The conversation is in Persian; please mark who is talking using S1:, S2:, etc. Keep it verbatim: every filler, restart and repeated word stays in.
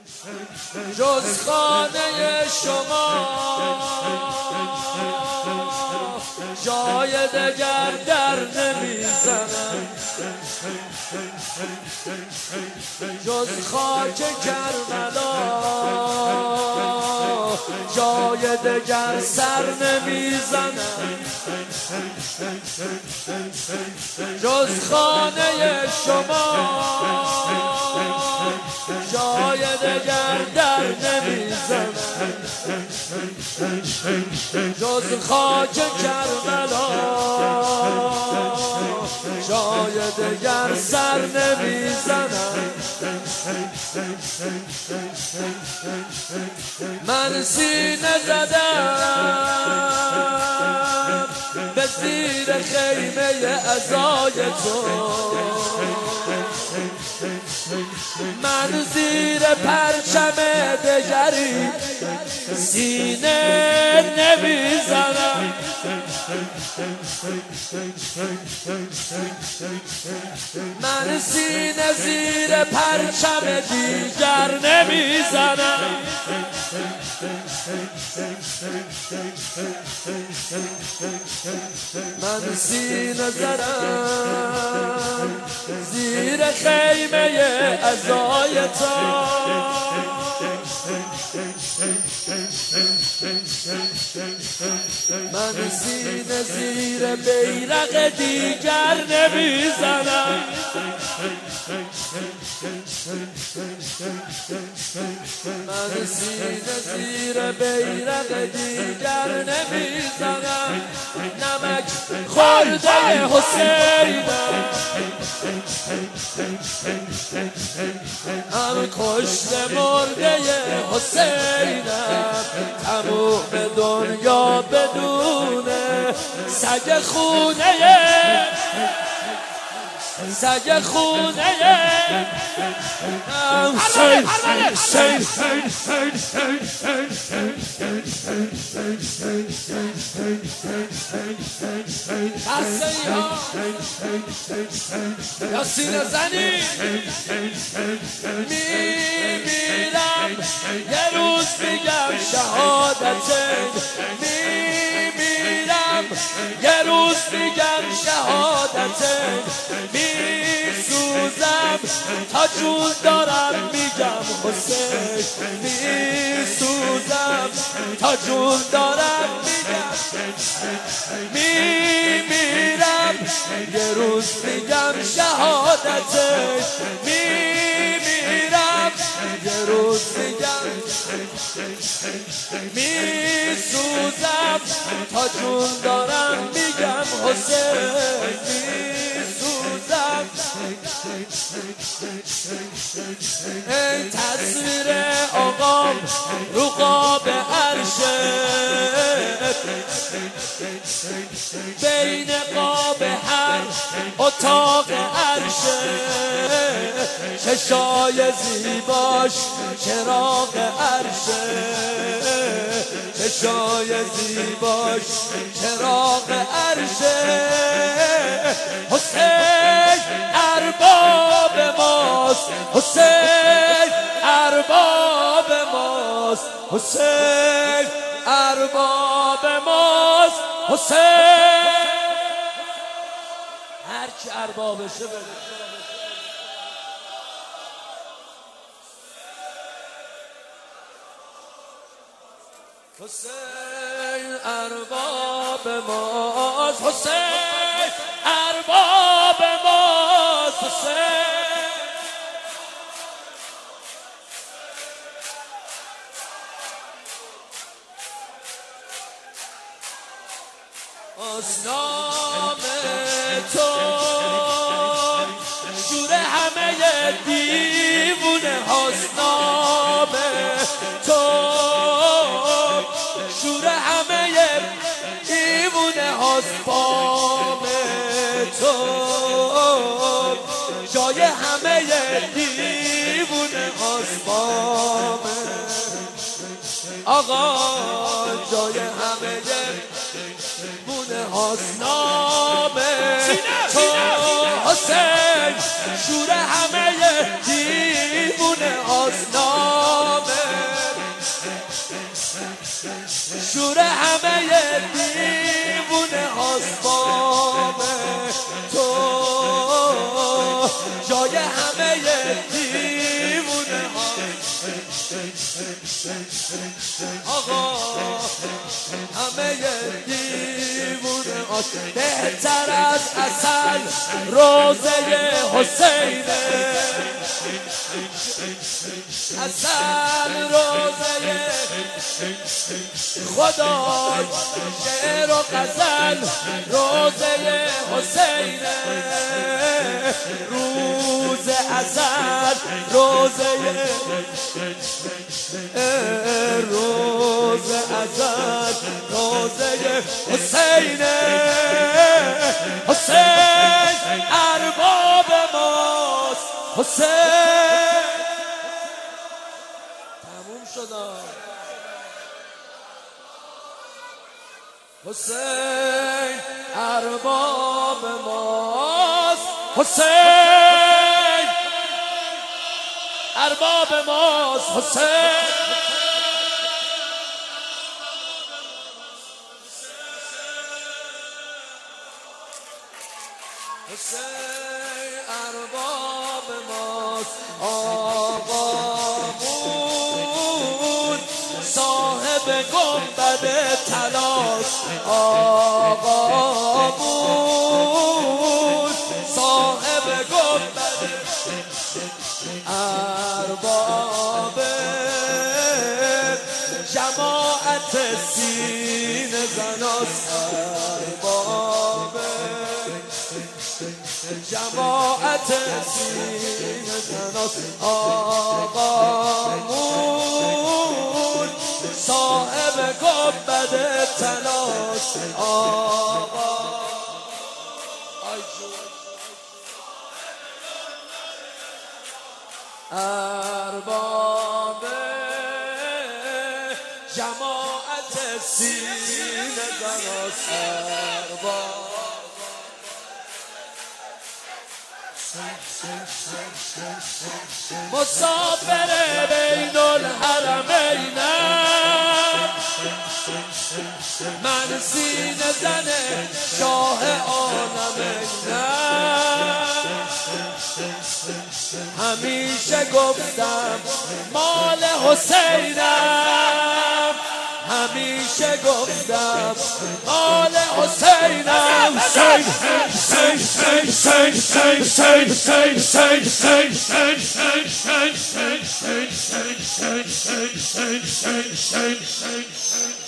S1: جز خانه شما جای دگر در نمیزنم، جز خاک کربلا جای دگر سر نمیزنم، جز خانه شما جای دگر در نمیزنم، جز خاک کربلا جای دگر سر نمیزنم. من سینه زدم به زیر خیمه عزای تو، من زیر پرچم دگری سینه نمیزنم، من سینه زیر پرچم دیگر نمیزنم، من سینه زدم زیر خیمه عزای تو، من سینه زیر بیرق دیگر نمیزنم، من سینه زیر بیرق دیگر نمیزنم. نمک خورده حسینم، هم کشته مرده حسینم، تموم دنیا بدونه سگ خونه سگ خونه حسین حسین یا سینه زنی میمیرم یه روز میگم شهادتین، میمیرم یه روز میگم شهادتین، میسوزم تا جون دارم میگم حسین، میسوزم تا جون دارم میگم، میمیرم یه روز میگم شهادتین، میمیرم یه روز میگم، میسوزم تا جون دارم میگم حسین، میسوزم. ای تصویر آقام رو قاب عرشه، بین قاب هر اتاق عرشه، چشای زیباش چراغ عرشه، چشای زیباش چراغ عرشه، حسین ارباب ماست، حسین ارباب ماست، حسین ارباب ماست، حسین هر کی اربابشه بده. حسین ارباب ماست، حسین ارباب ماست، حسین اسلام تو شور همه دیوونه هاست، نام تو شور همه دیوونه هاست، بام تو جای همه دیوونه هاست، بام آقا جای همه دیوونه هاست، نام تو حسین شور همه دیوونه هاست، نام نور همه دیوونه هاست بام تو جای همه دیوونه هاست آقا همه دیوونه هاست بهتر از عسل روزه حسینه عسل روزه خدا شعر و غزل روزه حسینه روز عسل روزه روز عسل روزه حسینه حسین ارباب ماست حسین تموم شدم حسین ارباب ماست حسین ارباب ماست حسین حسین ارباب ماست آقامون صاحب گنبد طلاست آقامون صاحب گنبد ارباب جماعت سینه زناست ارباب جماعت سینه زناست آقامون صاحب گنبد طلاست آقا ارباب جماعت سینه زناست ارباب مسافر بین الحرمینم من سینه زن شاه عالمینم همیشه گفتم مال حسینم همیشه گفتم مال حسینم حسین